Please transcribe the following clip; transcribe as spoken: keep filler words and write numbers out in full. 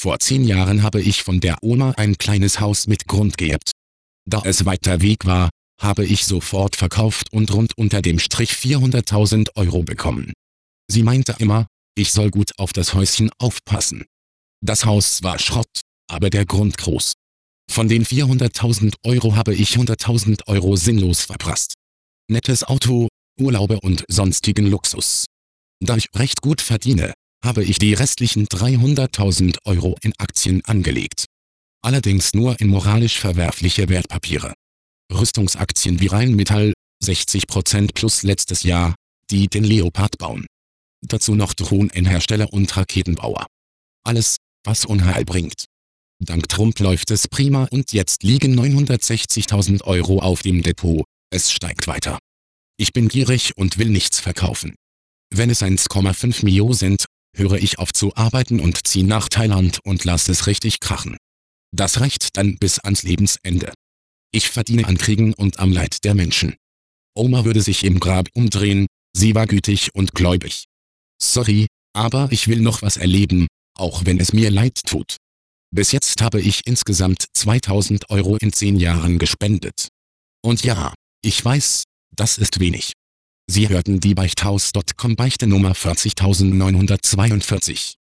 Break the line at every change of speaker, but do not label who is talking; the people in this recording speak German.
Vor zehn Jahren habe ich von der Oma ein kleines Haus mit Grund geerbt. Da es weiter Weg war, habe ich sofort verkauft und rund unter dem Strich vierhunderttausend Euro bekommen. Sie meinte immer, ich soll gut auf das Häuschen aufpassen. Das Haus war Schrott, aber der Grund groß. Von den vierhunderttausend Euro habe ich hunderttausend Euro sinnlos verprasst. Nettes Auto, Urlaube und sonstigen Luxus. Da ich recht gut verdiene, habe ich die restlichen dreihunderttausend Euro in Aktien angelegt. Allerdings nur in moralisch verwerfliche Wertpapiere. Rüstungsaktien wie Rheinmetall, sechzig Prozent plus letztes Jahr, die den Leopard bauen. Dazu noch Drohnenhersteller und Raketenbauer. Alles, was Unheil bringt. Dank Trump läuft es prima und jetzt liegen neunhundertsechzigtausend Euro auf dem Depot, es steigt weiter. Ich bin gierig und will nichts verkaufen. Wenn es eins Komma fünf Millionen sind, höre ich auf zu arbeiten und ziehe nach Thailand und lasse es richtig krachen. Das reicht dann bis ans Lebensende. Ich verdiene an Kriegen und am Leid der Menschen. Oma würde sich im Grab umdrehen, sie war gütig und gläubig. Sorry, aber ich will noch was erleben, auch wenn es mir leid tut. Bis jetzt habe ich insgesamt zweitausend Euro in zehn Jahren gespendet. Und ja, ich weiß, das ist wenig. Sie hörten die Beichthaus Punkt com Beichte Nummer vierzigtausendneunhundertzweiundvierzig.